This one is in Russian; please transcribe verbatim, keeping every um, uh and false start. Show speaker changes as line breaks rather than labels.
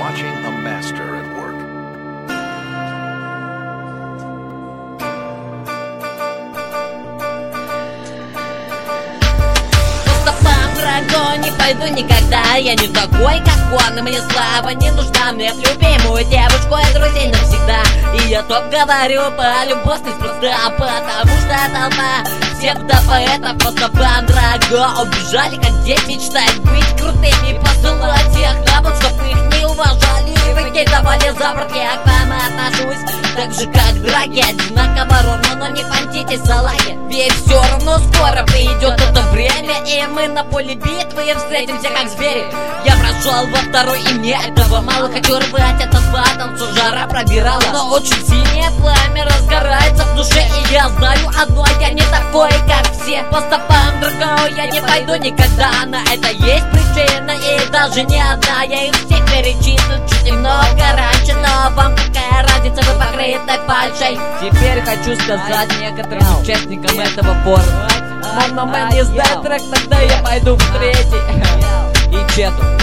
watching a master at work.
Дорогой, не пойду никогда, я не такой, как он. И мне слава не нужна, мне в любимую девушку и друзей навсегда. И я топ говорю по любовность просто, потому что толпа псевдопоэтов просто бандраго убежали, как дети, мечтают быть крутыми, посылать их на бок, чтоб их не уважали. Выкидывали за борт, я к вам отношусь так же, как драки, одинаково ровно, но не фантите салаги. Ведь все равно скоро придет это время, и мы на поле битвы и встретимся как звери. Я прошел во второй, и мне этого мало. Хочу рвать этот батл, что жара пробирала, но очень синее пламя разгорается в душе. И я знаю одно, я не такой, как все. По стопам другого я не пойду никогда. На это есть причина, и даже не одна. Я их всех перечислю чуть немного раньше, но вам какая разница, вы покрыты фальшей. Теперь хочу сказать некоторым участникам этого форума: Мама, не знает трек, тогда я пойду в третий. И Чету.